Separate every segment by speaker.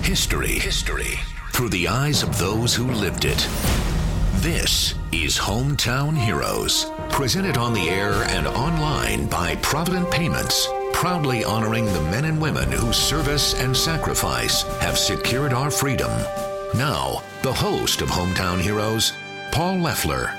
Speaker 1: History through the eyes of those who lived it. This is Hometown Heroes, presented on the air and online by Provident Payments, proudly honoring the men and women whose service and sacrifice have secured our freedom. Now, the host of Hometown Heroes, Paul Leffler.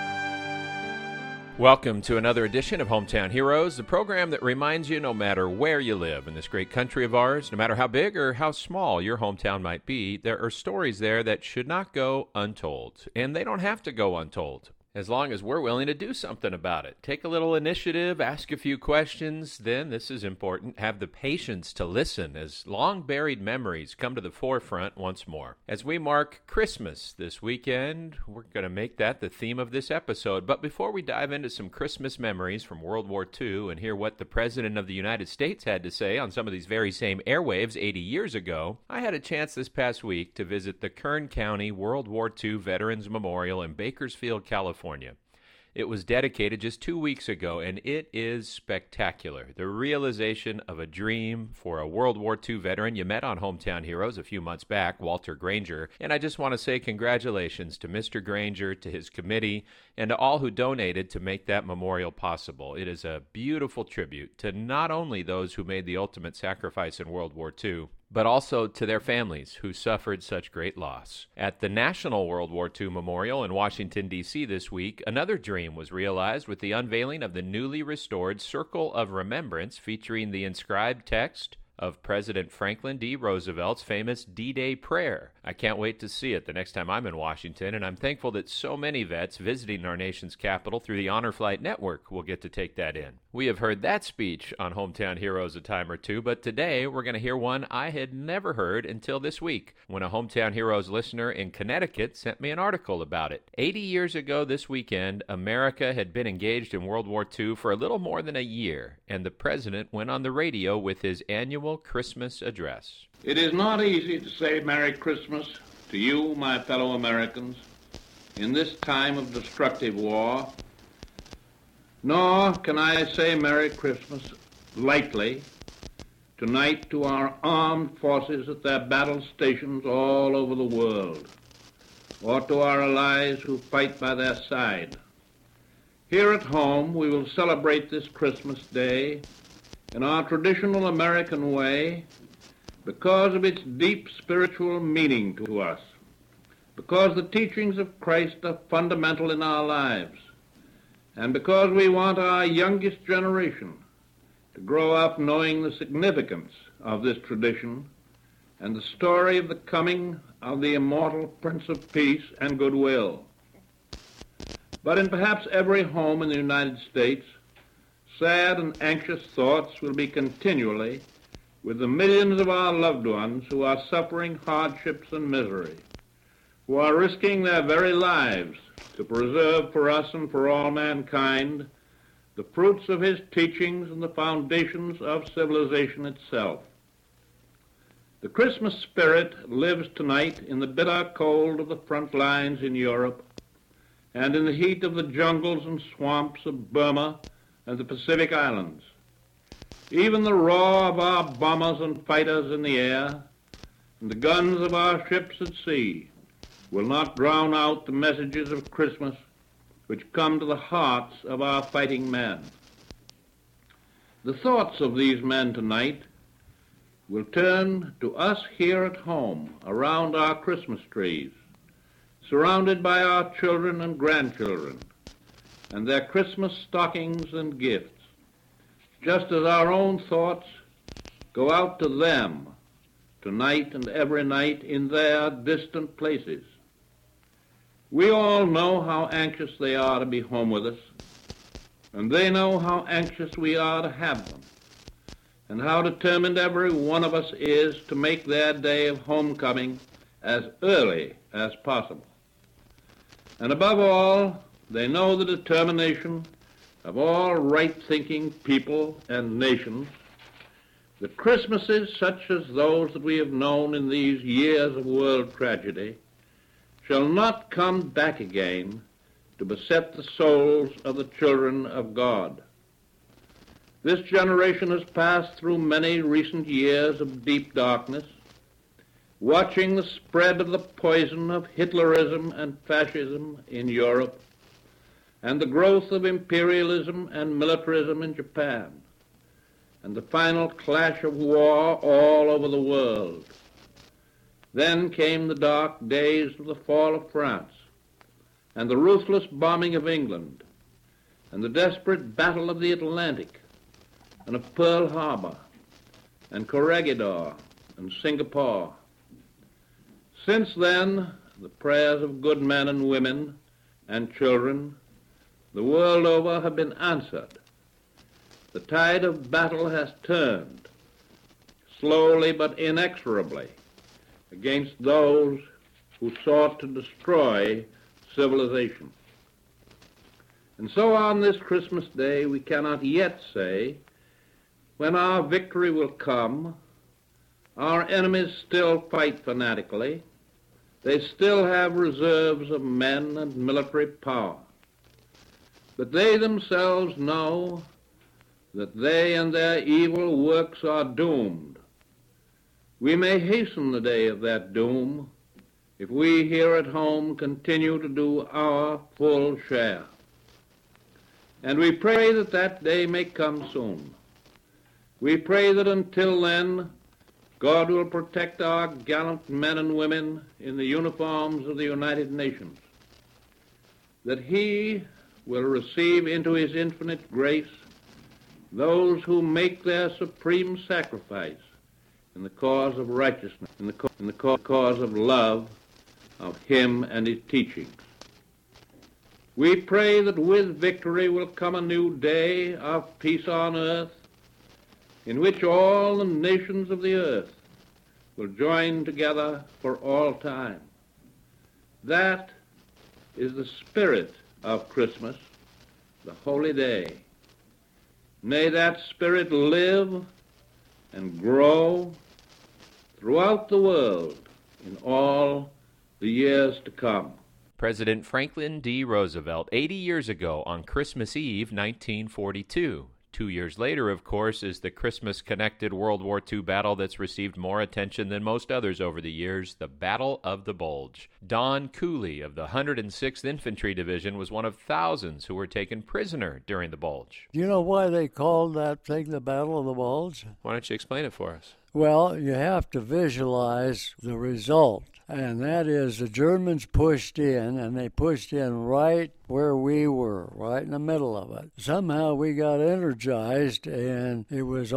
Speaker 2: Welcome to another edition of Hometown Heroes, the program that reminds you no matter where you live in this great country of ours, no matter how big or how small your hometown might be, there are stories there that should not go untold, and they don't have to go untold. As long as we're willing to do something about it. Take a little initiative, ask a few questions, then, this is important, have the patience to listen as long-buried memories come to the forefront once more. As we mark Christmas this weekend, we're going to make that the theme of this episode. But before we dive into some Christmas memories from World War II and hear what the President of the United States had to say on some of these very same airwaves 80 years ago, I had a chance this past week to visit the Kern County World War II Veterans Memorial in Bakersfield, California. It was dedicated just 2 weeks ago, and it is spectacular. The realization of a dream for a World War II veteran you met on Hometown Heroes a few months back, Walter Granger. And I just want to say congratulations to Mr. Granger, to his committee, and to all who donated to make that memorial possible. It is a beautiful tribute to not only those who made the ultimate sacrifice in World War II, but also to their families who suffered such great loss. At the National World War II Memorial in Washington, D.C. this week, another dream was realized with the unveiling of the newly restored Circle of Remembrance featuring the inscribed text of President Franklin D. Roosevelt's famous D-Day prayer. I can't wait to see it the next time I'm in Washington, and I'm thankful that so many vets visiting our nation's capital through the Honor Flight Network will get to take that in. We have heard that speech on Hometown Heroes a time or two, but today we're going to hear one I had never heard until this week, when a Hometown Heroes listener in Connecticut sent me an article about it. 80 years ago this weekend, America had been engaged in World War II for a little more than a year, and the president went on the radio with his annual Christmas address.
Speaker 3: It is not easy to say Merry Christmas to you, my fellow Americans, in this time of destructive war, nor can I say Merry Christmas lightly tonight to our armed forces at their battle stations all over the world, or to our allies who fight by their side. Here at home, we will celebrate this Christmas Day in our traditional American way because of its deep spiritual meaning to us, because the teachings of Christ are fundamental in our lives, and because we want our youngest generation to grow up knowing the significance of this tradition and the story of the coming of the immortal Prince of Peace and Goodwill. But in perhaps every home in the United States, sad and anxious thoughts will be continually with the millions of our loved ones who are suffering hardships and misery, who are risking their very lives to preserve for us and for all mankind the fruits of his teachings and the foundations of civilization itself. The Christmas spirit lives tonight in the bitter cold of the front lines in Europe and in the heat of the jungles and swamps of Burma and the Pacific Islands. Even the roar of our bombers and fighters in the air and the guns of our ships at sea will not drown out the messages of Christmas which come to the hearts of our fighting men. The thoughts of these men tonight will turn to us here at home around our Christmas trees, surrounded by our children and grandchildren and their Christmas stockings and gifts, just as our own thoughts go out to them tonight and every night in their distant places. We all know how anxious they are to be home with us, and they know how anxious we are to have them, and how determined every one of us is to make their day of homecoming as early as possible. And above all, they know the determination of all right-thinking people and nations that Christmases such as those that we have known in these years of world tragedy shall not come back again to beset the souls of the children of God. This generation has passed through many recent years of deep darkness, watching the spread of the poison of Hitlerism and fascism in Europe, and the growth of imperialism and militarism in Japan, and the final clash of war all over the world. Then came the dark days of the fall of France, and the ruthless bombing of England, and the desperate battle of the Atlantic, and of Pearl Harbor, and Corregidor, and Singapore. Since then, the prayers of good men and women and children the world over have been answered. The tide of battle has turned, slowly but inexorably, against those who sought to destroy civilization. And so on this Christmas Day, we cannot yet say when our victory will come. Our enemies still fight fanatically. They still have reserves of men and military power. But they themselves know that they and their evil works are doomed. We may hasten the day of that doom if we here at home continue to do our full share. And we pray that that day may come soon. We pray that until then, God will protect our gallant men and women in the uniforms of the United Nations, that He will receive into His infinite grace those who make their supreme sacrifice in the cause of righteousness, in the cause of love of Him and His teachings. We pray that with victory will come a new day of peace on earth, in which all the nations of the earth will join together for all time. That is the spirit of Christmas, the holy day. May that spirit live and grow throughout the world in all the years to come.
Speaker 2: President Franklin D. Roosevelt, 80 years ago on Christmas Eve, 1942. 2 years later, of course, is the Christmas-connected World War II battle that's received more attention than most others over the years, the Battle of the Bulge. Don Cooley of the 106th Infantry Division was one of thousands who were taken prisoner during the Bulge.
Speaker 4: Do you know why they called that thing the Battle of the Bulge?
Speaker 2: Why don't you explain it for us?
Speaker 4: Well, you have to visualize the result, and that is the Germans pushed in, and they pushed in right where we were, right in the middle of it. Somehow we got energized, and it was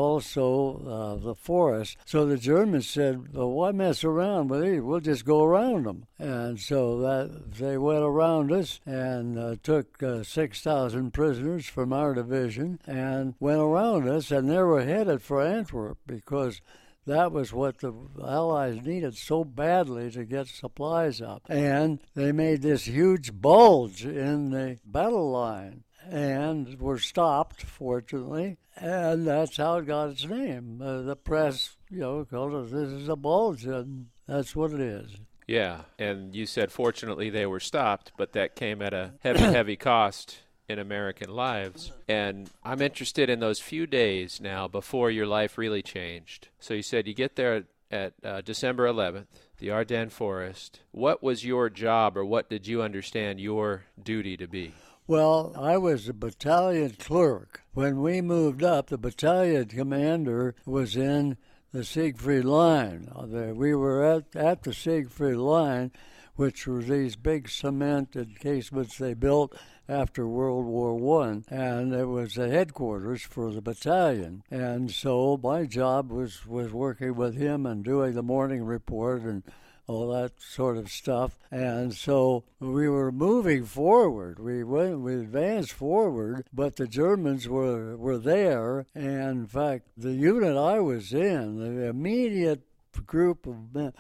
Speaker 4: also the forest. So the Germans said, well, why mess around with these? We'll just go around them. And so that they went around us and took 6,000 prisoners from our division and went around us, and they were headed for Antwerp because that was what the Allies needed so badly to get supplies up. And they made this huge bulge in the battle line and were stopped, fortunately, and that's how it got its name. The press, called it, this is a bulge, and that's what it is.
Speaker 2: Yeah, and you said fortunately they were stopped, but that came at a heavy cost in American lives. And I'm interested in those few days now before your life really changed. So you said you get there at December 11th, the Ardennes Forest. What was your job, or what did you understand your duty to be?
Speaker 4: Well, I was a battalion clerk. When we moved up, the battalion commander was in the Siegfried Line. We were at the Siegfried Line, which were these big cement encasements they built after World War I, and it was the headquarters for the battalion. And so my job was working with him and doing the morning report and all that sort of stuff. And so we were moving forward. We advanced forward, but the Germans were there. And in fact, the unit I was in, the immediate group of men,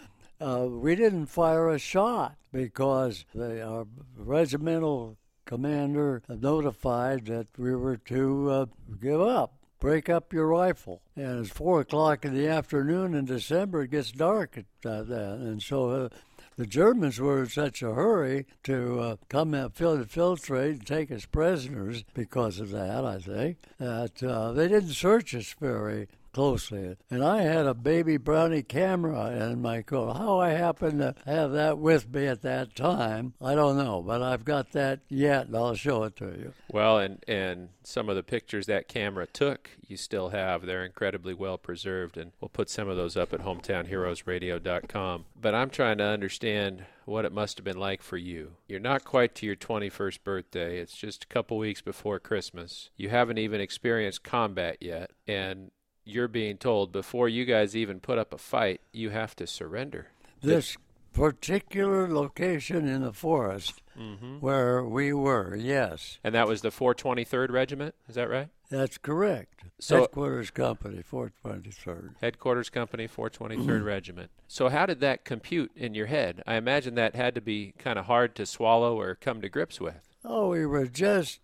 Speaker 4: we didn't fire a shot because our regimental commander notified that we were to give up, break up your rifle. And it's 4 o'clock in the afternoon in December. It gets dark at that. And so the Germans were in such a hurry to come and infiltrate and take us prisoners because of that, I think, that they didn't search us very closely. And I had a baby Brownie camera in my coat. How I happened to have that with me at that time, I don't know, but I've got that yet, and I'll show it to you.
Speaker 2: Well, and some of the pictures that camera took, you still have. They're incredibly well preserved, and we'll put some of those up at hometownheroesradio.com. But I'm trying to understand what it must have been like for you. You're not quite to your 21st birthday. It's just a couple weeks before Christmas. You haven't even experienced combat yet, and you're being told before you guys even put up a fight, you have to surrender.
Speaker 4: This particular location in the forest where we were, yes.
Speaker 2: And that was the 423rd Regiment, is that right?
Speaker 4: That's correct.
Speaker 2: So,
Speaker 4: Headquarters Company, 423rd.
Speaker 2: Headquarters Company, 423rd Regiment. So how did that compute in your head? I imagine that had to be kind of hard to swallow or come to grips with.
Speaker 4: Oh, we were just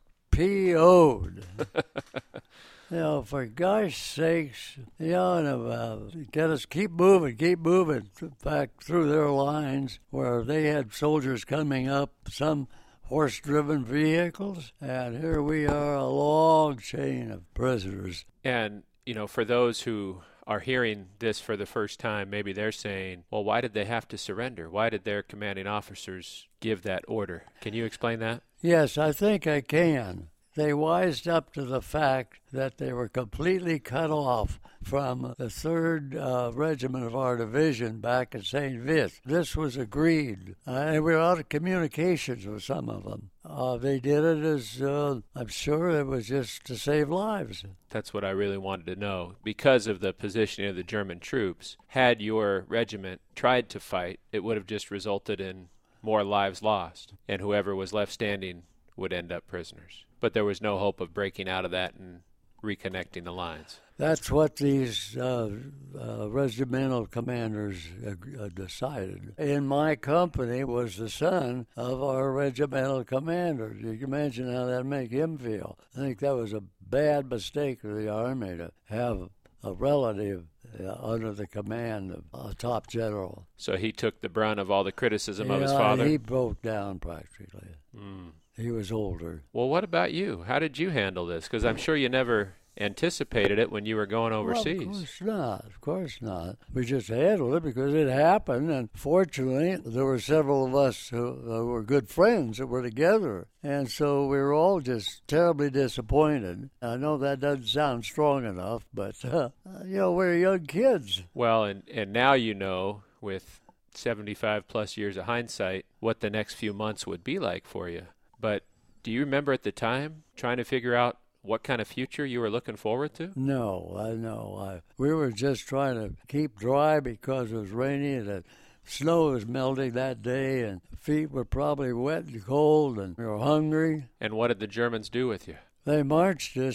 Speaker 4: PO'd. You know, for gosh sakes, you know, get us keep moving back through their lines where they had soldiers coming up, some horse-driven vehicles, and here we are, a long chain of prisoners.
Speaker 2: And, you know, for those who are hearing this for the first time, maybe they're saying, well, why did they have to surrender? Why did their commanding officers give that order? Can you explain that?
Speaker 4: Yes, I think I can. They wised up to the fact that they were completely cut off from the 3rd Regiment of our division back at St. Vith. This was agreed. And we were out of communications with some of them. They did it as, I'm sure it was just to save lives.
Speaker 2: That's what I really wanted to know. Because of the positioning of the German troops, had your regiment tried to fight, it would have just resulted in more lives lost, and whoever was left standing would end up prisoners. But there was no hope of breaking out of that and reconnecting the lines.
Speaker 4: That's what these regimental commanders decided. In my company was the son of our regimental commander. You can imagine how that make him feel. I think that was a bad mistake of the Army to have a relative under the command of a top general.
Speaker 2: So he took the brunt of all the criticism of his father?
Speaker 4: He broke down practically. He was older.
Speaker 2: Well, what about you? How did you handle this? Because I'm sure you never anticipated it when you were going overseas.
Speaker 4: Well, of course not. We just handled it because it happened, and fortunately, there were several of us who were good friends that were together, and so we were all just terribly disappointed. I know that doesn't sound strong enough, but, we're young kids.
Speaker 2: Well, and now you know, with 75-plus years of hindsight, what the next few months would be like for you. But do you remember at the time trying to figure out what kind of future you were looking forward to?
Speaker 4: No, I know. We were just trying to keep dry because it was rainy and the snow was melting that day and feet were probably wet and cold and we were hungry.
Speaker 2: And what did the Germans do with you?
Speaker 4: They marched us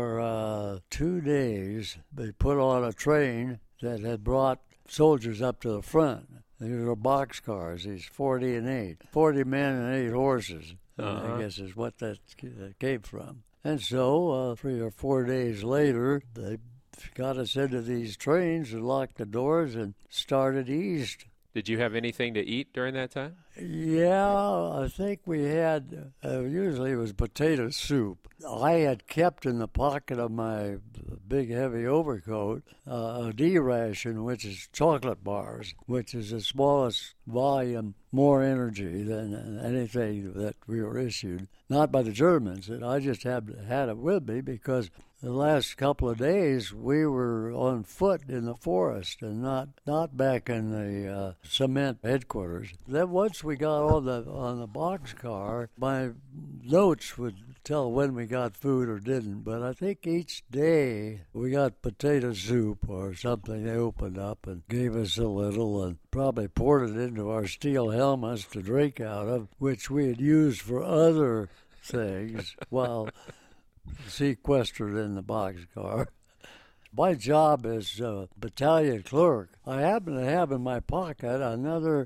Speaker 4: for 2 days. They put on a train that had brought soldiers up to the front. These were boxcars, these 40 and 8. 40 men and 8 horses. I guess is what that came from. And so 3 or 4 days later, they got us into these trains and locked the doors and started east.
Speaker 2: Did you have anything to eat during that time?
Speaker 4: Yeah, I think we had, usually it was potato soup. I had kept in the pocket of my big heavy overcoat a D ration, which is chocolate bars, which is the smallest volume, more energy than anything that we were issued. Not by the Germans. I just had it with me because the last couple of days we were on foot in the forest and not back in the cement headquarters. Then once we got on the boxcar, my notes would tell when we got food or didn't, but I think each day we got potato soup or something. They opened up and gave us a little and probably poured it into our steel helmets to drink out of, which we had used for other things while sequestered in the boxcar. My job as battalion clerk, I happen to have in my pocket another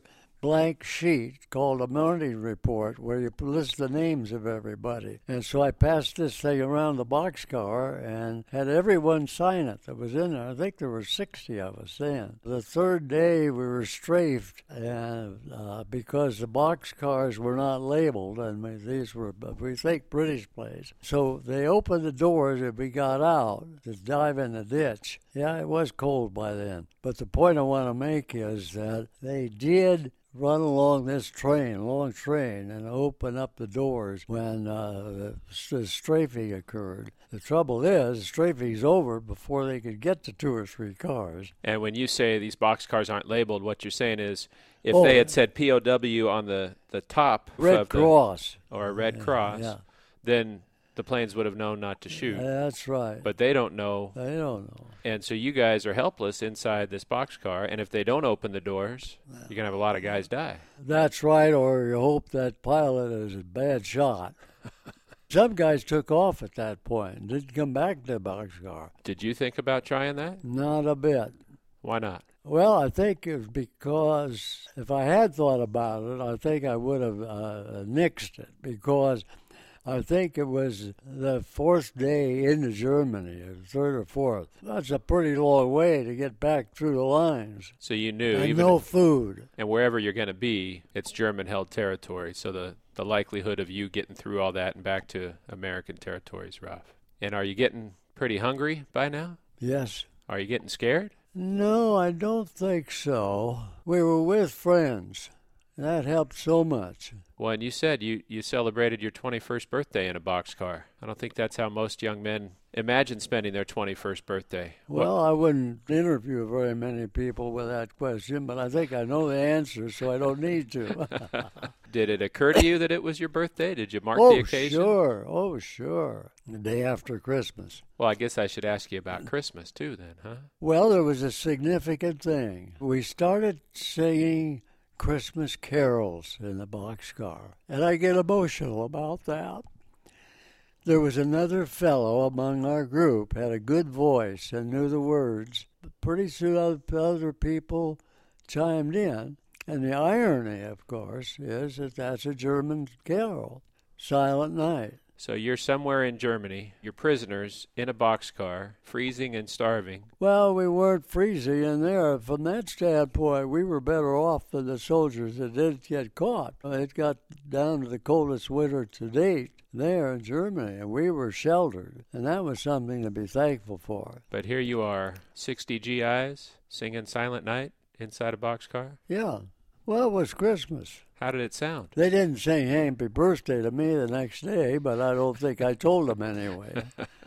Speaker 4: blank sheet called a morning report where you list the names of everybody. And so I passed this thing around the boxcar and had everyone sign it that was in there. I think there were 60 of us then. The third day we were strafed, and because the boxcars were not labeled, and these were, we think, British planes. So they opened the doors and we got out to dive in the ditch. Yeah, it was cold by then. But the point I want to make is that they did run along this long train, and open up the doors when the strafing occurred. The trouble is, strafing's over before they could get to 2 or 3 cars.
Speaker 2: And when you say these boxcars aren't labeled, what you're saying is if they had said POW on the top
Speaker 4: Red Cross.
Speaker 2: Or a Red Cross, then the planes would have known not to shoot.
Speaker 4: That's right.
Speaker 2: But they don't know.
Speaker 4: They don't know.
Speaker 2: And so you guys are helpless inside this boxcar, and if they don't open the doors, you're going to have a lot of guys die.
Speaker 4: That's right, or you hope that pilot is a bad shot. Some guys took off at that point and didn't come back to the boxcar.
Speaker 2: Did you think about trying that?
Speaker 4: Not a bit.
Speaker 2: Why not?
Speaker 4: Well, I think it was because if I had thought about it, I think I would have nixed it, because I think it was the 4th day into Germany, or 3rd or 4th. That's a pretty long way to get back through the lines.
Speaker 2: So you knew.
Speaker 4: And no food.
Speaker 2: And wherever you're going to be, it's German-held territory. So the likelihood of you getting through all that and back to American territory is rough. And are you getting pretty hungry by now?
Speaker 4: Yes.
Speaker 2: Are you getting scared?
Speaker 4: No, I don't think so. We were with friends. That helped so much.
Speaker 2: Well, and you said you celebrated your 21st birthday in a boxcar. I don't think that's how most young men imagine spending their 21st birthday.
Speaker 4: Well, I wouldn't interview very many people with that question, but I think I know the answer, so I don't need to.
Speaker 2: Did it occur to you that it was your birthday? Did you mark the occasion?
Speaker 4: Oh, sure. The day after Christmas.
Speaker 2: Well, I guess I should ask you about Christmas, too, then, huh?
Speaker 4: Well, there was a significant thing. We started singing Christmas carols in the boxcar, and I get emotional about that. There was another fellow among our group, had a good voice and knew the words, but pretty soon other people chimed in, and the irony, of course, is that that's a German carol, Silent Night.
Speaker 2: So you're somewhere in Germany, you're prisoners in a boxcar, freezing and starving.
Speaker 4: Well, we weren't freezing in there. From that standpoint, we were better off than the soldiers that didn't get caught. It got down to the coldest winter to date there in Germany, and we were sheltered, and that was something to be thankful for.
Speaker 2: But here you are, 60 GIs, singing Silent Night inside a boxcar?
Speaker 4: Yeah. Well, it was Christmas.
Speaker 2: How did it sound?
Speaker 4: They didn't sing Happy Birthday to me the next day, but I don't think I told them anyway.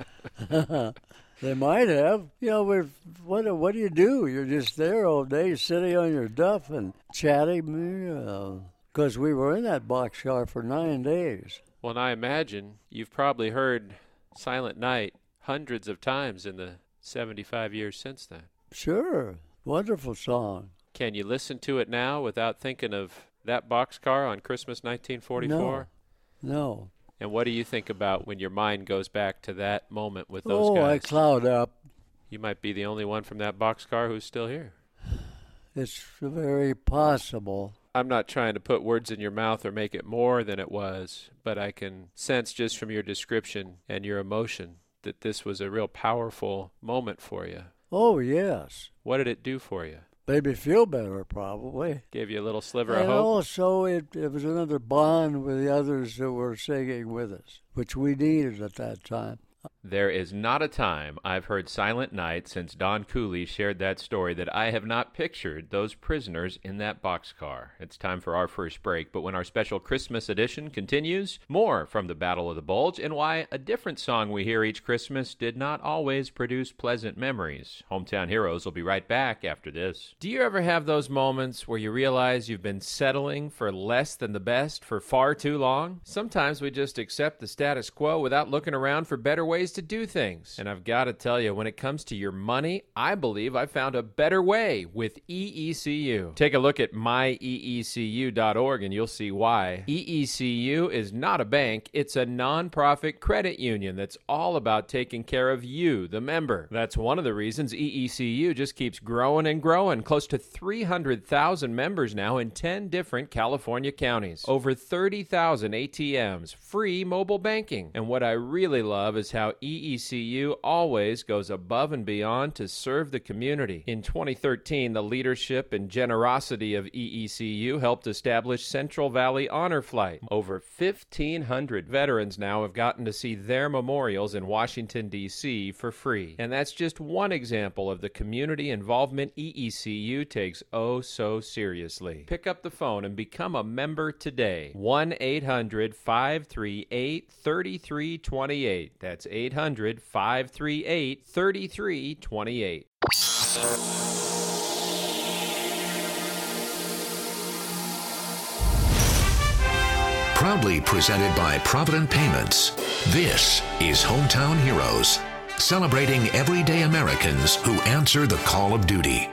Speaker 4: They might have. You know, what do you do? You're just there all day sitting on your duff and chatting, because we were in that boxcar for 9 days.
Speaker 2: Well, and I imagine you've probably heard Silent Night hundreds of times in the 75 years since then.
Speaker 4: Sure. Wonderful song.
Speaker 2: Can you listen to it now without thinking of that boxcar on Christmas 1944?
Speaker 4: No.
Speaker 2: And what do you think about when your mind goes back to that moment with those guys?
Speaker 4: Oh, I cloud up.
Speaker 2: You might be the only one from that boxcar who's still here.
Speaker 4: It's very possible.
Speaker 2: I'm not trying to put words in your mouth or make it more than it was, but I can sense just from your description and your emotion that this was a real powerful moment for you.
Speaker 4: Oh, yes.
Speaker 2: What did it do for you?
Speaker 4: Made me feel better, probably.
Speaker 2: Gave you a little sliver
Speaker 4: and
Speaker 2: of hope?
Speaker 4: Also, it was another bond with the others that were singing with us, which we needed at that time.
Speaker 2: There is not a time I've heard Silent Night since Don Cooley shared that story that I have not pictured those prisoners in that boxcar. It's time for our first break, but when our special Christmas edition continues, more from the Battle of the Bulge and why a different song we hear each Christmas did not always produce pleasant memories. Hometown Heroes will be right back after this. Do you ever have those moments where you realize you've been settling for less than the best for far too long? Sometimes we just accept the status quo without looking around for better ways to do things. And I've got to tell you, when it comes to your money, I believe I found a better way with EECU. Take a look at myeecu.org and you'll see why. EECU is not a bank, it's a nonprofit credit union that's all about taking care of you, the member. That's one of the reasons EECU just keeps growing and growing. Close to 300,000 members now in 10 different California counties. Over 30,000 ATMs, free mobile banking. And what I really love is how EECU always goes above and beyond to serve the community. In 2013, the leadership and generosity of EECU helped establish Central Valley Honor Flight. Over 1,500 veterans now have gotten to see their memorials in Washington, D.C. for free. And that's just one example of the community involvement EECU takes oh so seriously. Pick up the phone and become a member today. 1-800-538-3328. That's 800-538-3328.
Speaker 1: Proudly presented by Provident Payments, this is Hometown Heroes, celebrating everyday Americans who answer the call of duty.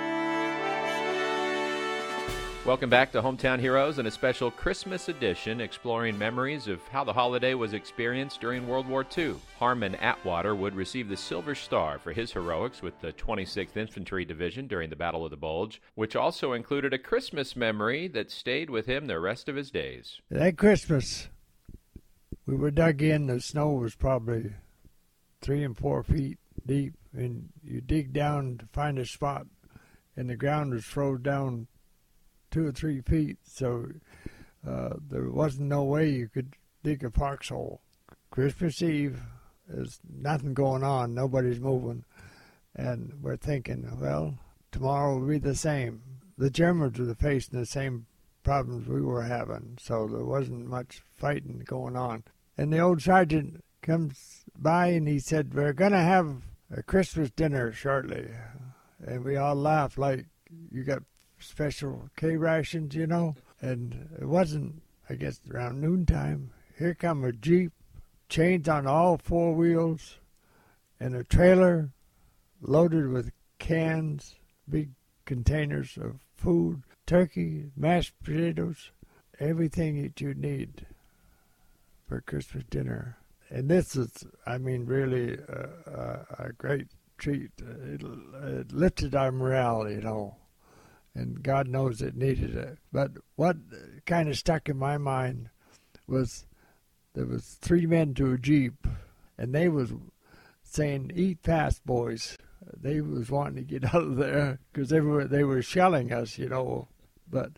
Speaker 2: Welcome back to Hometown Heroes and a special Christmas edition exploring memories of how the holiday was experienced during World War II. Harmon Atwater would receive the Silver Star for his heroics with the 26th Infantry Division during the Battle of the Bulge, which also included a Christmas memory that stayed with him the rest of his days.
Speaker 5: That Christmas, we were dug in. The snow was probably 3 and 4 feet deep, and you dig down to find a spot, and the ground was froze down 2 or 3 feet, so there wasn't no way you could dig a foxhole. Christmas Eve, there's nothing going on, nobody's moving, and we're thinking, well, tomorrow will be the same. The Germans were facing the same problems we were having, so there wasn't much fighting going on. And the old sergeant comes by and he said, we're going to have a Christmas dinner shortly. And we all laughed like, you got special K rations, you know? And it wasn't, I guess, around noontime. Here come a Jeep, chains on all 4 wheels, and a trailer loaded with cans, big containers of food, turkey, mashed potatoes, everything that you need for Christmas dinner. And this is, I mean, really a great treat. It lifted our morale, you know. And God knows it needed it. But what kind of stuck in my mind was there was 3 men to a Jeep, and they was saying, eat fast, boys. They was wanting to get out of there because they were shelling us, you know. But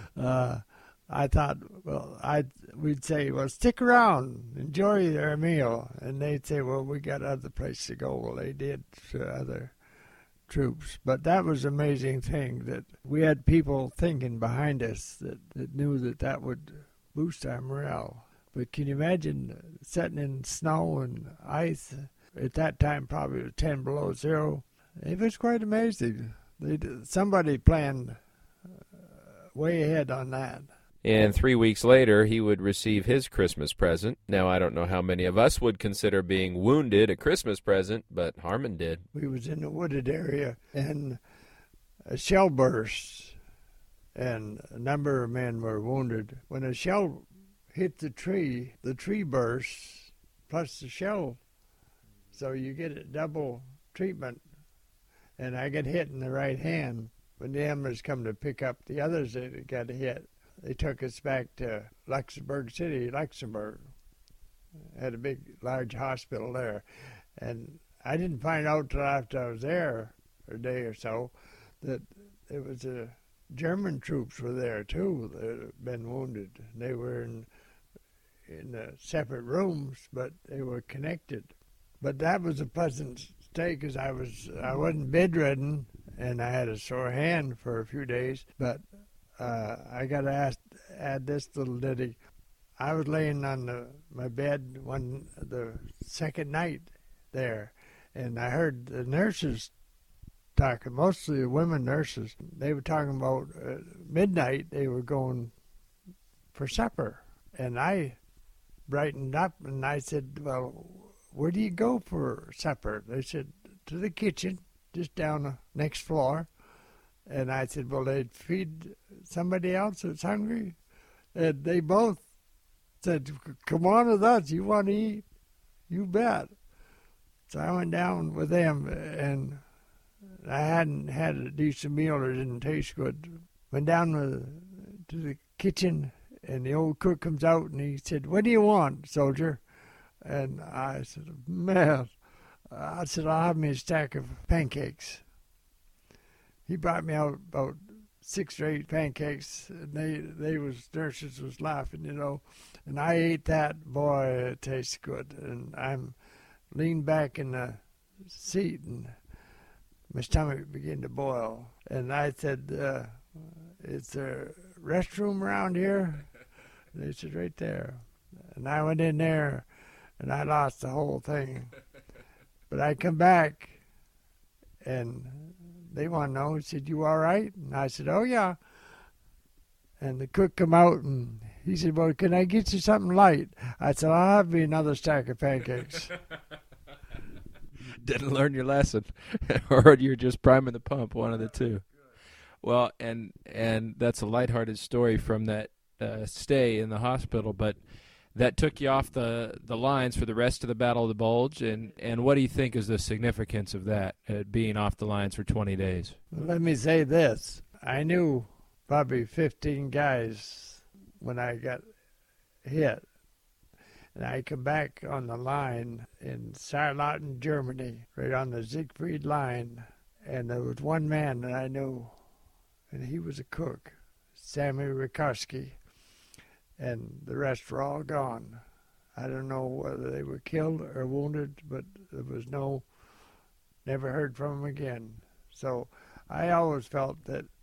Speaker 5: I thought, well, we'd say, well, stick around, enjoy their meal. And they'd say, well, we got other places to go. Well, they did to other troops. But that was an amazing thing that we had people thinking behind us that knew that would boost our morale. But can you imagine sitting in snow and ice? At that time, probably it was 10 below zero. It was quite amazing. Somebody planned way ahead on that.
Speaker 2: And 3 weeks later, he would receive his Christmas present. Now, I don't know how many of us would consider being wounded a Christmas present, but Harmon did.
Speaker 5: We was in a wooded area, and a shell burst, and a number of men were wounded. When a shell hit the tree bursts, plus the shell, so you get a double treatment. And I got hit in the right hand. When the ambulance come to pick up the others that got hit, they took us back to Luxembourg City, Luxembourg. Had a large hospital there. And I didn't find out till after I was there a day or so that it was German troops were there too that had been wounded. They were in separate rooms, but they were connected. But that was a pleasant stay because I wasn't bedridden and I had a sore hand for a few days, but I got to add this little ditty. I was laying on my bed the second night there, and I heard the nurses talking, mostly the women nurses. They were talking about midnight they were going for supper. And I brightened up and I said, well, where do you go for supper? They said, to the kitchen, just down the next floor. And I said, well, they'd feed somebody else that's hungry? And they both said, come on with us, you want to eat? You bet. So I went down with them, and I hadn't had a decent meal or didn't taste good. Went down to the kitchen, and the old cook comes out, and he said, what do you want, soldier? And I said, man, I'll have me a stack of pancakes. He brought me out about 6 or 8 pancakes, and nurses was laughing, and I ate that. Boy, it tastes good. And I'm leaned back in the seat, and my stomach began to boil. And I said, is there a restroom around here? They said, right there. And I went in there, and I lost the whole thing. But I come back, and they want to know. He said, you all right? And I said, oh, yeah. And the cook come out, and he said, well, can I get you something light? I said, I'll have me another stack of pancakes.
Speaker 6: Didn't learn your lesson, or you're just priming the pump, one of the two. Well, and that's a lighthearted story from that stay in the hospital, but that took you off the lines for the rest of the Battle of the Bulge, and what do you think is the significance of that, being off the lines for 20 days?
Speaker 5: Let me say this. I knew probably 15 guys when I got hit. And I come back on the line in Saarlauten, Germany, right on the Siegfried line. And there was one man that I knew, and he was a cook, Sammy Rikarski. And the rest were all gone. I don't know whether they were killed or wounded, but there was never heard from them again. So I always felt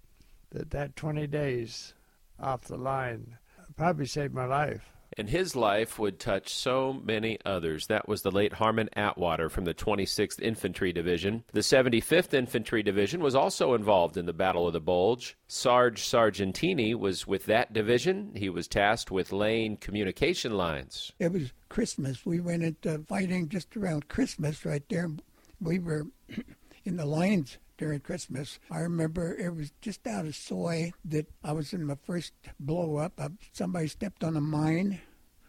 Speaker 5: that 20 days off the line probably saved my life.
Speaker 2: And his life would touch so many others. That was the late Harmon Atwater from the 26th Infantry Division. The 75th Infantry Division was also involved in the Battle of the Bulge. Sarge Sargentini was with that division. He was tasked with laying communication lines.
Speaker 7: It was Christmas. We went into fighting just around Christmas right there. We were in the lines during Christmas. I remember it was just out of Soy that I was in my first blow-up. Somebody stepped on a mine,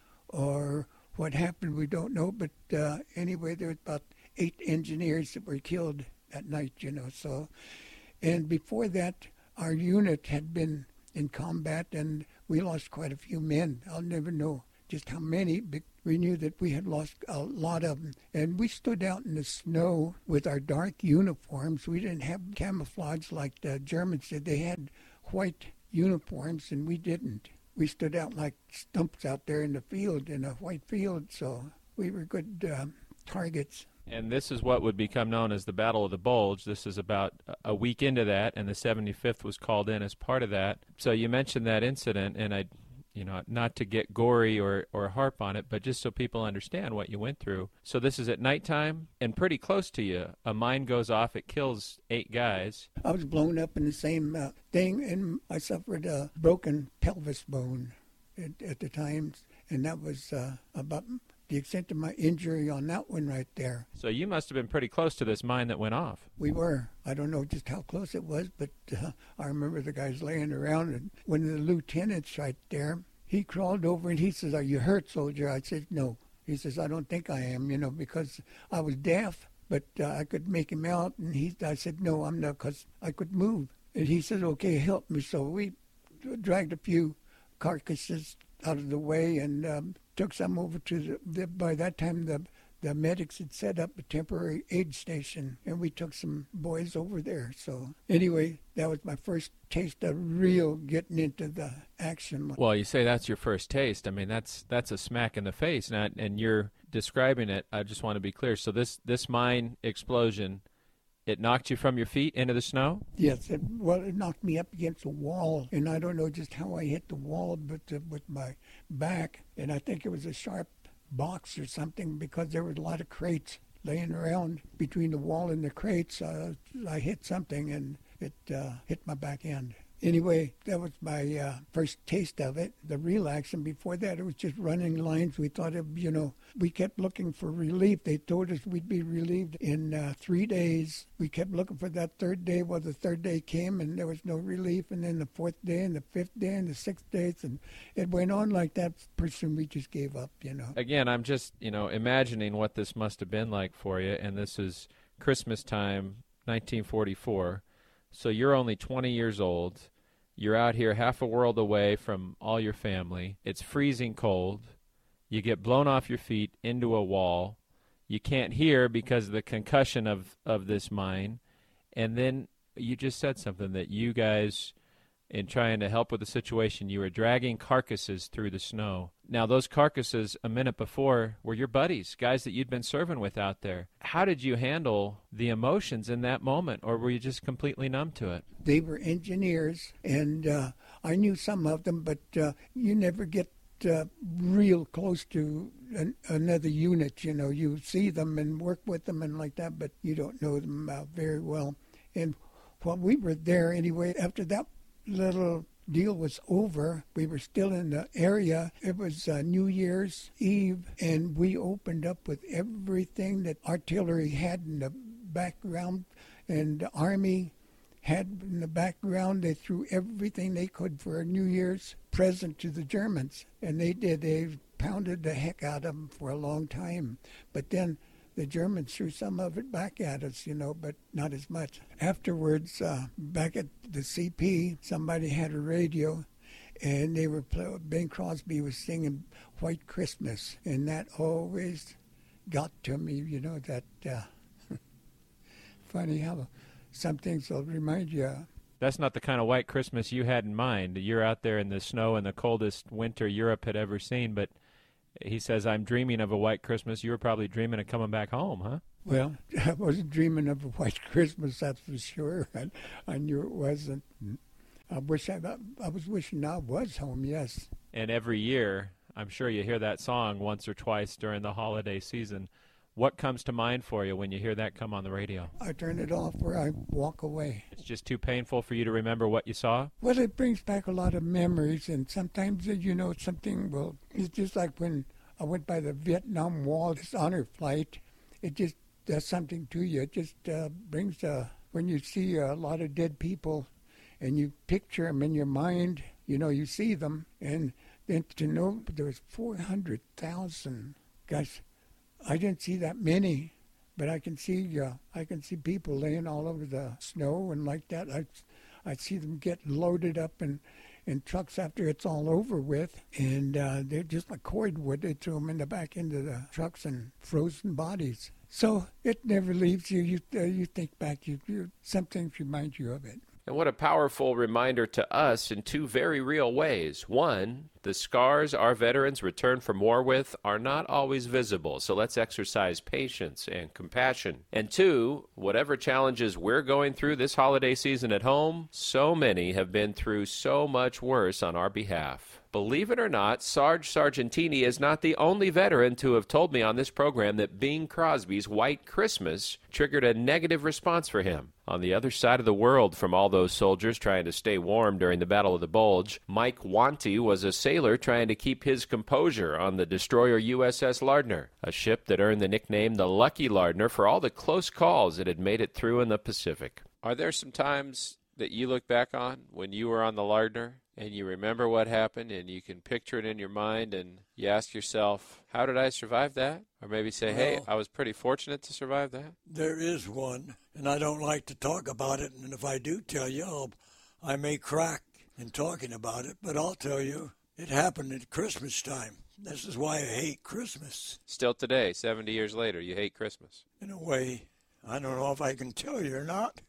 Speaker 7: or what happened, we don't know. But anyway, there was about 8 engineers that were killed that night, So, and before that, our unit had been in combat, and we lost quite a few men. I'll never know just how many, but we knew that we had lost a lot of them. And we stood out in the snow with our dark uniforms. We didn't have camouflage like the Germans did. They had white uniforms, and we didn't. We stood out like stumps out there in the field, in a white field, so we were good targets.
Speaker 6: And this is what would become known as the Battle of the Bulge. This is about a week into that, and the 75th was called in as part of that. So you mentioned that incident, and not to get gory or harp on it, but just so people understand what you went through. So this is at nighttime and pretty close to you. A mine goes off. It kills 8 guys.
Speaker 7: I was blown up in the same thing, and I suffered a broken pelvis bone at the time, and that was about the extent of my injury on that one right there.
Speaker 6: So you must have been pretty close to this mine that went off.
Speaker 7: We were. I don't know just how close it was, but I remember the guys laying around, and one of the lieutenants right there, he crawled over and he says, "Are you hurt, soldier?" I said, "No." He says, "I don't think I am, because I was deaf, but I could make him out." And I said, "No, I'm not, because I could move." And he said, "Okay, help me." So we dragged a few carcasses out of the way and took some over to by that time the medics had set up a temporary aid station, and we took some boys over there. So anyway, that was my first taste of real getting into the action.
Speaker 6: Well, you say that's your first taste. I mean, that's a smack in the face, and you're describing it. I just want to be clear. So this mine explosion, it knocked you from your feet into the snow?
Speaker 7: Yes, it knocked me up against a wall, and I don't know just how I hit the wall, but with my back, and I think it was a sharp box or something, because there was a lot of crates laying around between the wall and the crates. I hit something, and it hit my back end. Anyway, that was my first taste of it, the relax. And before that, it was just running lines. We thought, we kept looking for relief. They told us we'd be relieved in 3 days. We kept looking for that third day. Well, the third day came, and there was no relief. And then the fourth day, and the fifth day, and the sixth day. And it went on like that. Pretty soon we just gave up,
Speaker 6: Again, I'm just, imagining what this must have been like for you. And this is Christmas time, 1944. So you're only 20 years old. You're out here half a world away from all your family. It's freezing cold. You get blown off your feet into a wall. You can't hear because of the concussion of this mine. And then you just said something that you guys, in trying to help with the situation, you were dragging carcasses through the snow. Now, those carcasses a minute before were your buddies, guys that you'd been serving with out there. How did you handle the emotions in that moment, or were you just completely numb to it?
Speaker 7: They were engineers, and I knew some of them, but you never get real close to another unit. You see them and work with them and like that, but you don't know them very well. And while we were there anyway, after that little deal was over, we were still in the area. It was New Year's Eve, and we opened up with everything that artillery had in the background and the Army had in the background. They threw everything they could for a New Year's present to the Germans, and they did. They pounded the heck out of them for a long time. But then the Germans threw some of it back at us, but not as much. Afterwards, back at the CP, somebody had a radio, and they were Bing Crosby was singing White Christmas, and that always got to me, that funny how some things will remind you.
Speaker 6: That's not the kind of white Christmas you had in mind. You're out there in the snow in the coldest winter Europe had ever seen, but he says, I'm dreaming of a white Christmas. You were probably dreaming of coming back home, huh?
Speaker 7: Well, I wasn't dreaming of a white Christmas, that's for sure. I knew it wasn't. I was wishing I was home, yes.
Speaker 6: And every year, I'm sure you hear that song once or twice during the holiday season. What comes to mind for you when you hear that come on the radio?
Speaker 7: I turn it off or I walk away.
Speaker 6: It's just too painful for you to remember what you saw?
Speaker 7: Well, it brings back a lot of memories, and sometimes, something it's just like when I went by the Vietnam Wall, this honor flight, it just does something to you. It just brings, when you see a lot of dead people and you picture them in your mind, you see them, and then to know there was 400,000 guys. I didn't see that many, but I can see people laying all over the snow and like that. I see them get loaded up in trucks after it's all over with, and they're just like cordwood. They threw them in the back into the trucks and frozen bodies. So it never leaves you. You think back. Some things remind you of it.
Speaker 2: And what a powerful reminder to us in two very real ways. One, the scars our veterans return from war with are not always visible, so let's exercise patience and compassion. And two, whatever challenges we're going through this holiday season at home, so many have been through so much worse on our behalf. Believe it or not, Sarge Sargentini is not the only veteran to have told me on this program that Bing Crosby's White Christmas triggered a negative response for him. On the other side of the world from all those soldiers trying to stay warm during the Battle of the Bulge, Mike Wanty was a sailor trying to keep his composure on the destroyer USS Lardner, a ship that earned the nickname the Lucky Lardner for all the close calls it had made it through in the Pacific. Are there some times that you look back on when you were on the Lardner and you remember what happened and you can picture it in your mind and you ask yourself, how did I survive that? Or maybe say, hey, I was pretty fortunate to survive that?
Speaker 4: There is one, and I don't like to talk about it, and if I do tell you, I may crack in talking about it, but I'll tell you, it happened at Christmas time. This is why I hate Christmas.
Speaker 2: Still today, 70 years later, you hate Christmas.
Speaker 4: In a way, I don't know if I can tell you or not.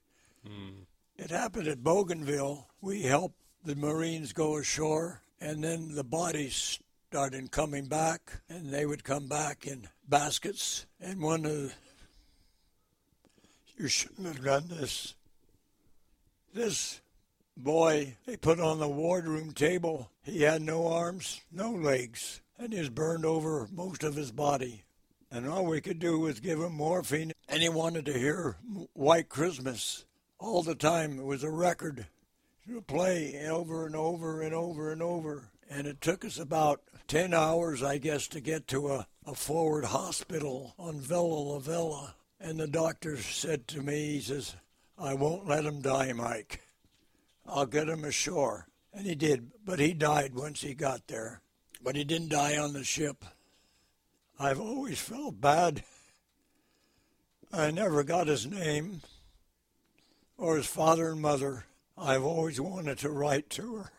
Speaker 4: It happened at Bougainville. We helped the Marines go ashore, and then the bodies started coming back, and they would come back in baskets. And one of the, you shouldn't have done this. This boy, they put on the wardroom table. He had no arms, no legs, and he was burned over most of his body. And all we could do was give him morphine, and he wanted to hear White Christmas all the time. It was a record.
Speaker 8: to play over and over and over and over. And it took us about 10 hours, I guess, to get to a forward hospital on Villa La Villa. And the doctor said to me, he says, I won't let him die, Mike. I'll get him ashore. And he did, but he died once he got there. But he didn't die on the ship. I've always felt bad. I never got his name or his father and mother. I've always wanted to write to her.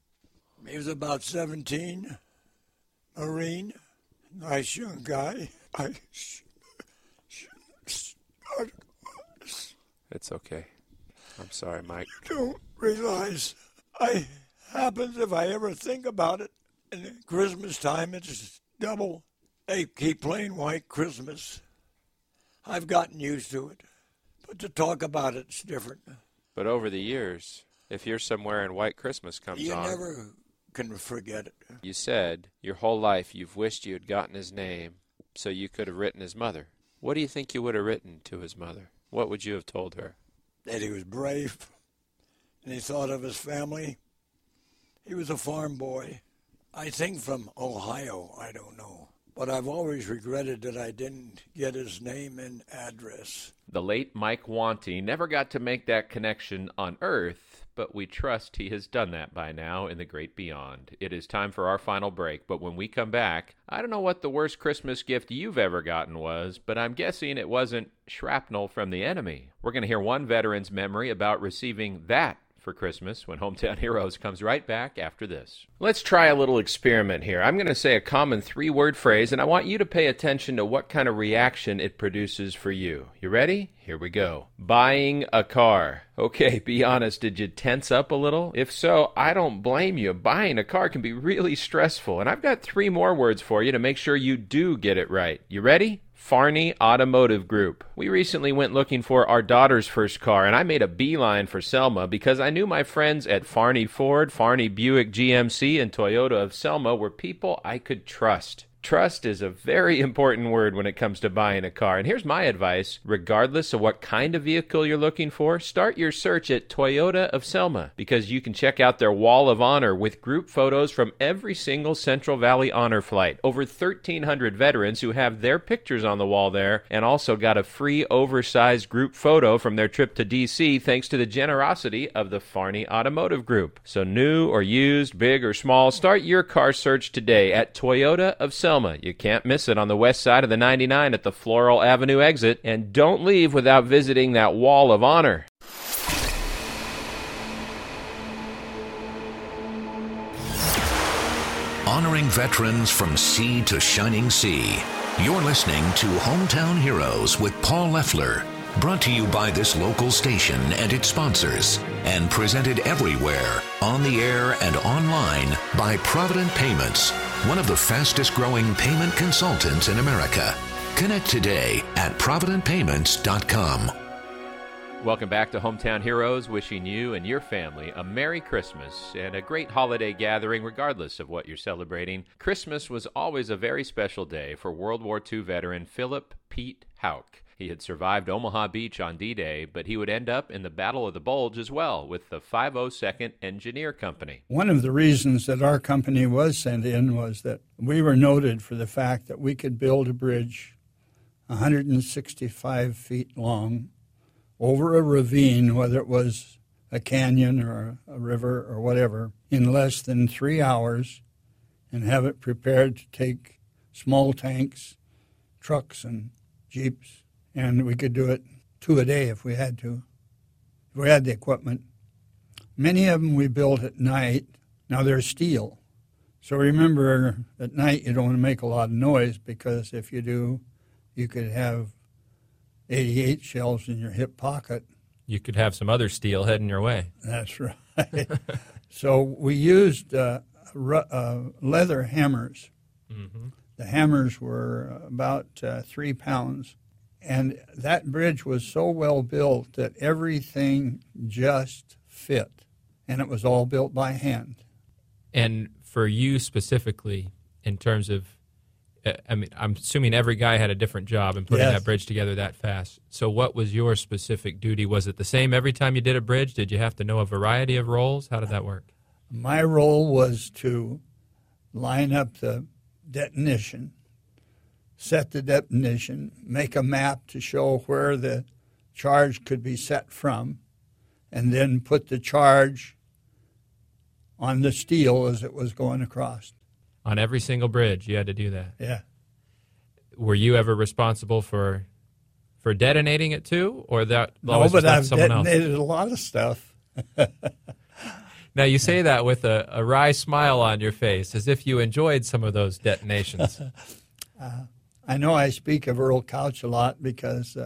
Speaker 8: He was about 17, Marine, nice young guy. I should have started this.
Speaker 6: It's okay. I'm sorry, Mike.
Speaker 8: You don't realize happens if I ever think about it. And at Christmas time, it's double. They keep playing White Christmas. I've gotten used to it. But to talk about it's different.
Speaker 6: But over the years, if you're somewhere and White Christmas comes
Speaker 8: you
Speaker 6: on...
Speaker 8: You never can forget it.
Speaker 6: You said your whole life you've wished you had gotten his name so you could have written his mother. What do you think you would have written to his mother? What would you have told her?
Speaker 8: That he was brave, and he thought of his family. He was a farm boy. I think from Ohio, I don't know. But I've always regretted that I didn't get his name and address.
Speaker 2: The late Mike Wanty never got to make that connection on Earth, but we trust he has done that by now in the great beyond. It is time for our final break, but when we come back, I don't know what the worst Christmas gift you've ever gotten was, but I'm guessing it wasn't shrapnel from the enemy. We're going to hear one veteran's memory about receiving that for Christmas when Hometown Heroes comes right back after this. Let's try a little experiment here. I'm going to say a common 3-word phrase, and I want you to pay attention to what kind of reaction it produces for you. You ready? Here we go. Buying a car. Okay, be honest, did you tense up a little? If so, I don't blame you. Buying a car can be really stressful, and I've got 3 more words for you to make sure you do get it right. You ready? Farney Automotive Group. We recently went looking for our daughter's first car, and I made a beeline for Selma because I knew my friends at Farney Ford, Farney Buick GMC, and Toyota of Selma were people I could trust. Trust is a very important word when it comes to buying a car. And here's my advice. Regardless of what kind of vehicle you're looking for, start your search at Toyota of Selma because you can check out their Wall of Honor with group photos from every single Central Valley Honor flight. Over 1,300 veterans who have their pictures on the wall there and also got a free oversized group photo from their trip to D.C. thanks to the generosity of the Farney Automotive Group. So new or used, big or small, start your car search today at Toyota of Selma. You can't miss it on the west side of the 99 at the Floral Avenue exit. And don't leave without visiting that Wall of Honor.
Speaker 1: Honoring veterans from sea to shining sea. You're listening to Hometown Heroes with Paul Leffler. Brought to you by this local station and its sponsors, and presented everywhere, on the air and online, by Provident Payments, one of the fastest-growing payment consultants in America. Connect today at ProvidentPayments.com.
Speaker 2: Welcome back to Hometown Heroes, wishing you and your family a Merry Christmas and a great holiday gathering regardless of what you're celebrating. Christmas was always a very special day for World War II veteran Philip Pete Houck. He had survived Omaha Beach on D-Day, but he would end up in the Battle of the Bulge as well with the 502nd Engineer Company.
Speaker 5: One of the reasons that our company was sent in was that we were noted for the fact that we could build a bridge 165 feet long over a ravine, whether it was a canyon or a river or whatever, in less than 3 hours and have it prepared to take small tanks, trucks, and jeeps. And we could do it 2 a day if we had to, if we had the equipment. Many of them we built at night. Now they're steel. So remember, at night you don't want to make a lot of noise because if you do, you could have 88 shells in your hip pocket.
Speaker 6: You could have some other steel heading your way.
Speaker 5: That's right. So we used leather hammers. Mm-hmm. The hammers were about 3 pounds. And that bridge was so well built that everything just fit. And it was all built by hand.
Speaker 6: And for you specifically, in terms of I mean, I'm assuming every guy had a different job in putting
Speaker 5: Yes.
Speaker 6: that bridge together that fast. So what was your specific duty? Was it the same every time you did a bridge? Did you have to know a variety of roles? How did that work?
Speaker 5: My role was to line up the detonation, set the detonation, make a map to show where the charge could be set from, and then put the charge on the steel as it was going across.
Speaker 6: On every single bridge, you had to do that.
Speaker 5: Yeah.
Speaker 6: Were you ever responsible for detonating it too, or that
Speaker 5: No,
Speaker 6: always was
Speaker 5: but
Speaker 6: left
Speaker 5: I've
Speaker 6: to someone else?
Speaker 5: detonated a lot of stuff.
Speaker 6: Now, you say that with a wry smile on your face, as if you enjoyed some of those detonations.
Speaker 5: I know I speak of Earl Couch a lot because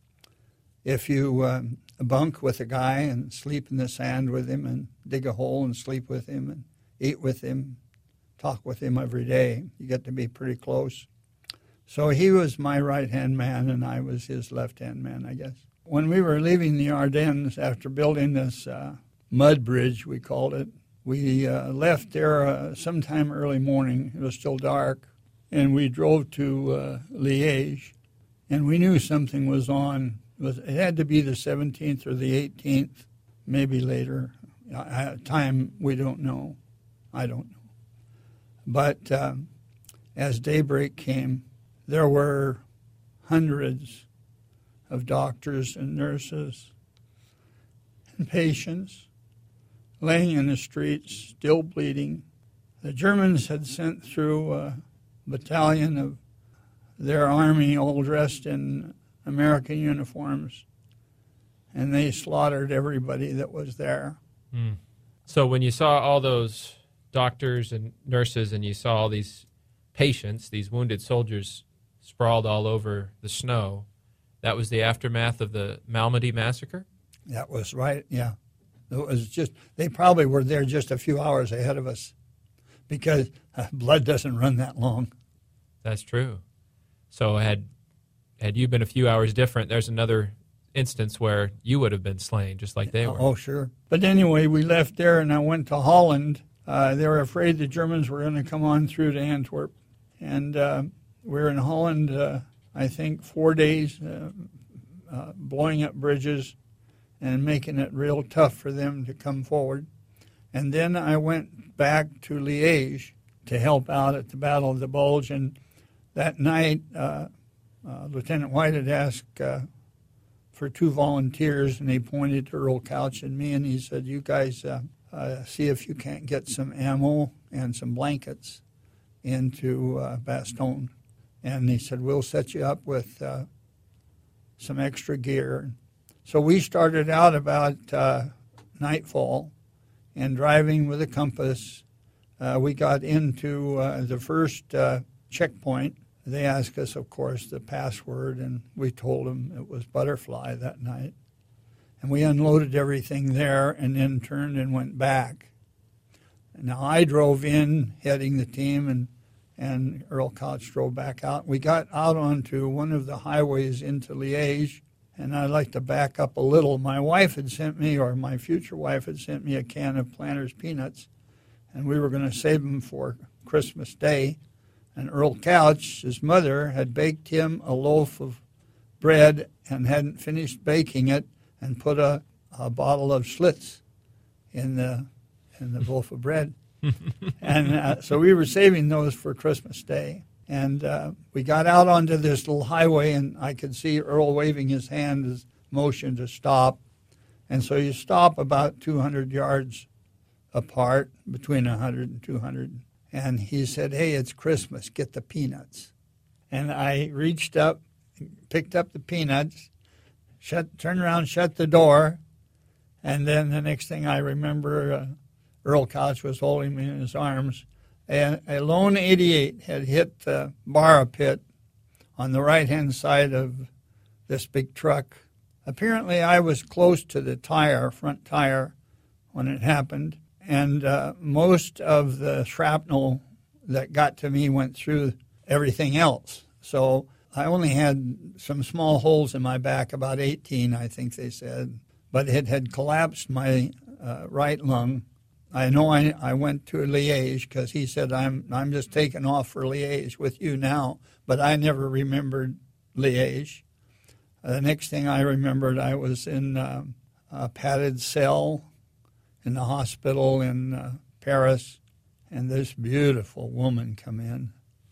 Speaker 5: if you bunk with a guy and sleep in the sand with him and dig a hole and sleep with him and eat with him, talk with him every day, you get to be pretty close. So he was my right-hand man and I was his left-hand man, I guess. When we were leaving the Ardennes after building this mud bridge, we called it, we left there sometime early morning. It was still dark. And we drove to Liège, and we knew something was on. It had to be the 17th or the 18th, maybe later. Time we don't know. I don't know. But as daybreak came, there were hundreds of doctors and nurses and patients laying in the streets, still bleeding. The Germans had sent through a battalion of their army all dressed in American uniforms, and they slaughtered everybody that was there.
Speaker 6: Mm. So when you saw all those doctors and nurses and you saw all these patients, these wounded soldiers sprawled all over the snow, that was the aftermath of the Malmedy massacre?
Speaker 5: That was right, yeah. It was just, they probably were there just a few hours ahead of us because blood doesn't run that long.
Speaker 6: That's true. So had you been a few hours different, there's another instance where you would have been slain just like they were.
Speaker 5: Oh, sure. But anyway, we left there and I went to Holland. They were afraid the Germans were going to come on through to Antwerp. And we were in Holland, I think, 4 days, blowing up bridges and making it real tough for them to come forward. And then I went back to Liège to help out at the Battle of the Bulge. And that night, Lieutenant White had asked for 2 volunteers, and he pointed to Earl Couch and me, and he said, you guys see if you can't get some ammo and some blankets into Bastogne. And he said, we'll set you up with some extra gear. So we started out about nightfall, and driving with a compass, we got into the first checkpoint. They asked us, of course, the password, and we told them it was Butterfly that night. And we unloaded everything there and then turned and went back. Now, I drove in, heading the team, and Earl Couch drove back out. We got out onto one of the highways into Liège, and I'd like to back up a little. My wife had sent me, or my future wife had sent me, a can of Planters peanuts, and we were going to save them for Christmas Day. And Earl Couch, his mother, had baked him a loaf of bread and hadn't finished baking it and put a bottle of Schlitz in the loaf of bread. And so we were saving those for Christmas Day. And we got out onto this little highway, and I could see Earl waving his hand as motion to stop. And so you stop about 200 yards apart, between 100 and 200. And he said, hey, it's Christmas, get the peanuts. And I reached up, picked up the peanuts, turned around, shut the door, and then the next thing I remember, Earl Couch was holding me in his arms, and a lone 88 had hit the Barra pit on the right-hand side of this big truck. Apparently I was close to the front tire, when it happened, and most of the shrapnel that got to me went through everything else. So I only had some small holes in my back, about 18, I think they said, but it had collapsed my right lung.
Speaker 9: I know I went to Liège because he said, I'm just taking off for Liège with you now, but I never remembered Liège. The next thing I remembered, I was in a padded cell in the hospital in Paris, and this beautiful woman come in,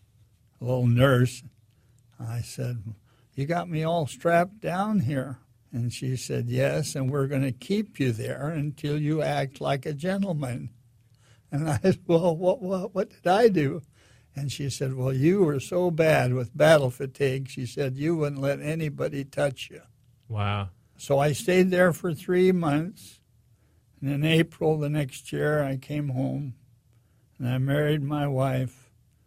Speaker 9: a little nurse. I said, you got me all strapped down here. And she said, yes, and we're going to keep you there until you act like a gentleman. And I said, well, what did I do? And she said, well, you were so bad with battle fatigue, she said, you wouldn't let anybody touch you.
Speaker 6: Wow.
Speaker 9: So I stayed there for 3 months. And in April the next year, I came home, and I married my wife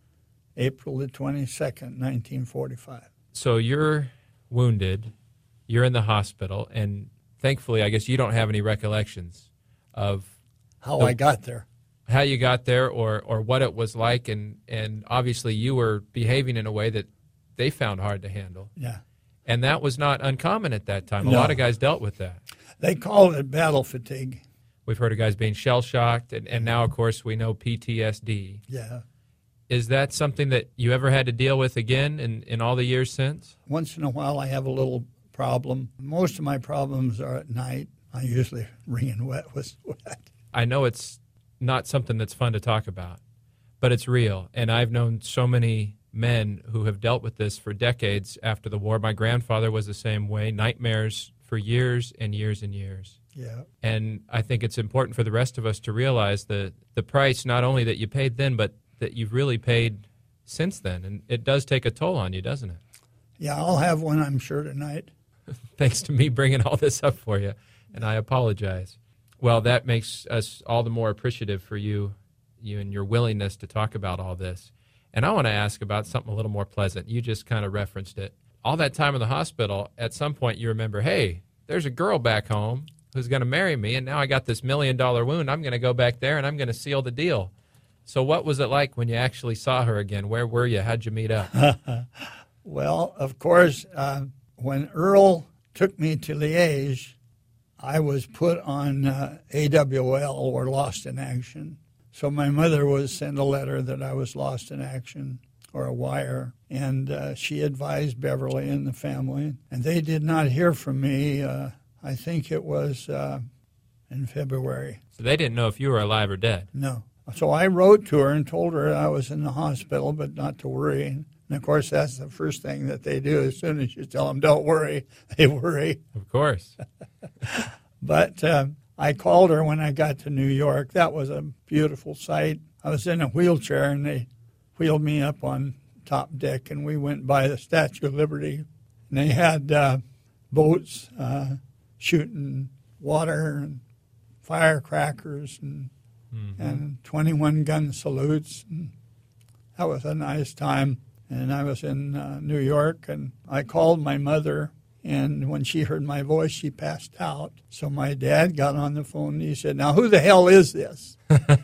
Speaker 9: April the 22nd, 1945.
Speaker 6: So you're wounded. You're in the hospital, and thankfully, I guess you don't have any recollections of
Speaker 9: how I got there.
Speaker 6: How you got there or what it was like, and obviously you were behaving in a way that they found hard to handle.
Speaker 9: Yeah.
Speaker 6: And that was not uncommon at that time. A
Speaker 9: No.
Speaker 6: lot of guys dealt with that.
Speaker 9: They called it battle fatigue.
Speaker 6: We've heard of guys being shell-shocked, and now, of course, we know PTSD.
Speaker 9: Yeah.
Speaker 6: Is that something that you ever had to deal with again in all the years since?
Speaker 9: Once in a while, I have a little problem. Most of my problems are at night. I usually wringing wet with sweat.
Speaker 6: I know it's not something that's fun to talk about, but it's real. And I've known so many men who have dealt with this for decades after the war. My grandfather was the same way, nightmares for years and years and years.
Speaker 9: Yeah.
Speaker 6: And I think it's important for the rest of us to realize the price not only that you paid then, but that you've really paid since then. And it does take a toll on you, doesn't it?
Speaker 9: Yeah, I'll have one, I'm sure, tonight.
Speaker 6: Thanks to me bringing all this up for you, and I apologize. Well, that makes us all the more appreciative for you and your willingness to talk about all this. And I want to ask about something a little more pleasant. You just kind of referenced it. All that time in the hospital, at some point you remember, hey, there's a girl back home who's going to marry me, and now I got this $1 million wound. I'm going to go back there, and I'm going to seal the deal. So what was it like when you actually saw her again? Where were you? How'd you meet up?
Speaker 9: Well, of course, when Earl took me to Liège, I was put on AWL, or Lost in Action. So my mother was sent a letter that I was lost in action, or a wire, and she advised Beverly and the family. And they did not hear from me, I think it was in February.
Speaker 6: So they didn't know if you were alive or dead?
Speaker 9: No. So I wrote to her and told her I was in the hospital, but not to worry. And, of course, that's the first thing that they do. As soon as you tell them, don't worry, they worry.
Speaker 6: Of course.
Speaker 9: But I called her when I got to New York. That was a beautiful sight. I was in a wheelchair, and they wheeled me up on top deck, and we went by the Statue of Liberty. And they had boats shooting water and firecrackers and 21-gun salutes. And that was a nice time. And I was in New York, and I called my mother, and when she heard my voice, she passed out. So my dad got on the phone, and he said, now, who the hell is this?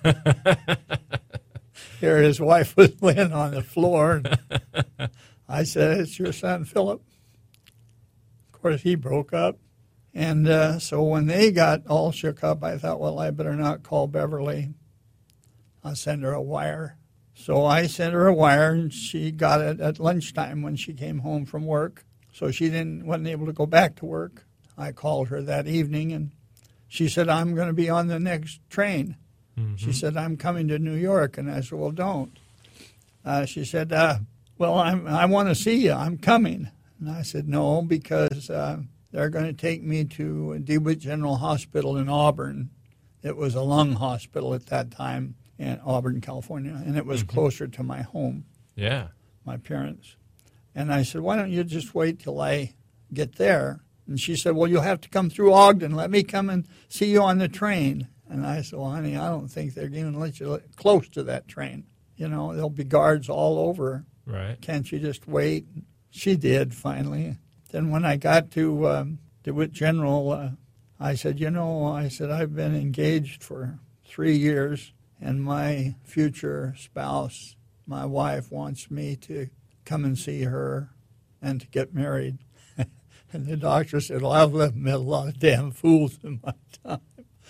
Speaker 9: Here his wife was laying on the floor, and I said, it's your son, Philip. Of course, he broke up. And so when they got all shook up, I thought, well, I better not call Beverly. I'll send her a wire. So I sent her a wire, and she got it at lunchtime when she came home from work. So she wasn't able to go back to work. I called her that evening, and she said, I'm going to be on the next train. Mm-hmm. She said, I'm coming to New York. And I said, well, don't. She said, well, I want to see you. I'm coming. And I said, no, because they're going to take me to DeWitt General Hospital in Auburn. It was a lung hospital at that time in Auburn, California, and it was closer to my home.
Speaker 6: Yeah.
Speaker 9: My parents. And I said, why don't you just wait till I get there? And she said, well, you'll have to come through Ogden. Let me come and see you on the train. And I said, well, honey, I don't think they're going to let you close to that train. You know, there'll be guards all over.
Speaker 6: Right.
Speaker 9: Can't you just wait? She did, finally. Then when I got to DeWitt General, I said, I've been engaged for 3 years, and my future spouse, my wife, wants me to come and see her and to get married. And the doctor said, well, I've met a lot of damn fools in my time.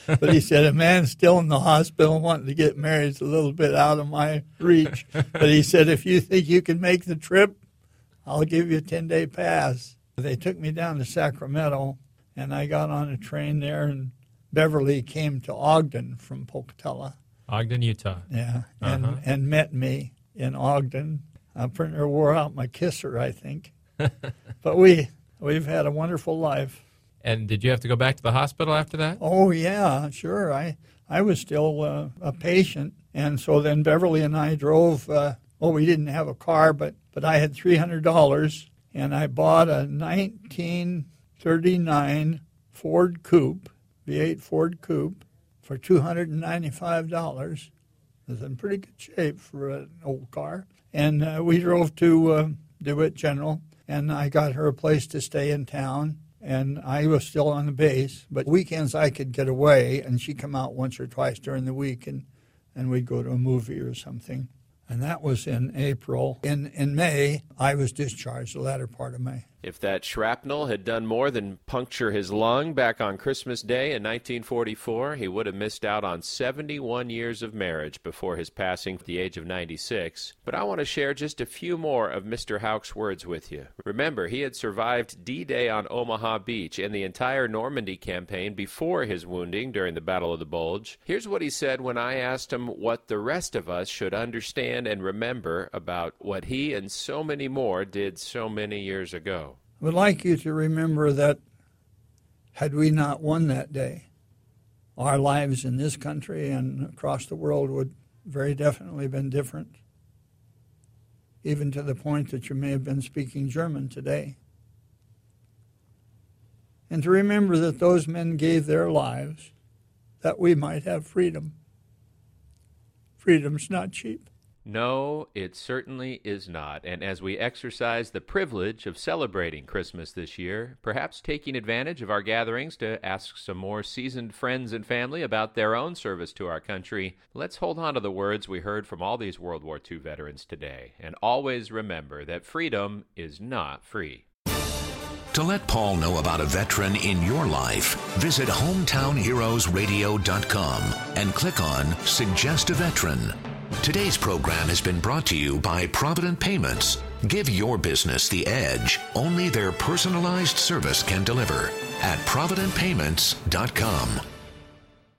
Speaker 9: But he said, a man still in the hospital wanting to get married is a little bit out of my reach. But he said, if you think you can make the trip, I'll give you a 10-day pass. They took me down to Sacramento, and I got on a train there, and Beverly came to Ogden from Pocatello.
Speaker 6: Ogden, Utah.
Speaker 9: Yeah, and met me in Ogden. I pretty near wore out my kisser, I think. But we've had a wonderful life.
Speaker 6: And did you have to go back to the hospital after that?
Speaker 9: Oh, yeah, sure. I was still a patient. And so then Beverly and I drove. We didn't have a car, but I had $300, and I bought a 1939 Ford Coupe, V8 Ford Coupe, for $295. It was in pretty good shape for an old car. And we drove to DeWitt General, and I got her a place to stay in town. And I was still on the base, but weekends I could get away, and she'd come out once or twice during the week, and we'd go to a movie or something. And that was in April. In May, I was discharged, the latter part of May.
Speaker 2: If that shrapnel had done more than puncture his lung back on Christmas Day in 1944, he would have missed out on 71 years of marriage before his passing at the age of 96. But I want to share just a few more of Mr. Houck's words with you. Remember, he had survived D-Day on Omaha Beach and the entire Normandy campaign before his wounding during the Battle of the Bulge. Here's what he said when I asked him what the rest of us should understand and remember about what he and so many more did so many years ago.
Speaker 9: I would like you to remember that had we not won that day, our lives in this country and across the world would very definitely have been different, even to the point that you may have been speaking German today. And to remember that those men gave their lives that we might have freedom. Freedom's not cheap.
Speaker 2: No, it certainly is not. And as we exercise the privilege of celebrating Christmas this year, perhaps taking advantage of our gatherings to ask some more seasoned friends and family about their own service to our country, let's hold on to the words we heard from all these World War II veterans today, and always remember that freedom is not free.
Speaker 1: To let Paul know about a veteran in your life, visit hometownheroesradio.com and click on Suggest a Veteran. Today's program has been brought to you by Provident Payments. Give your business the edge only their personalized service can deliver at providentpayments.com.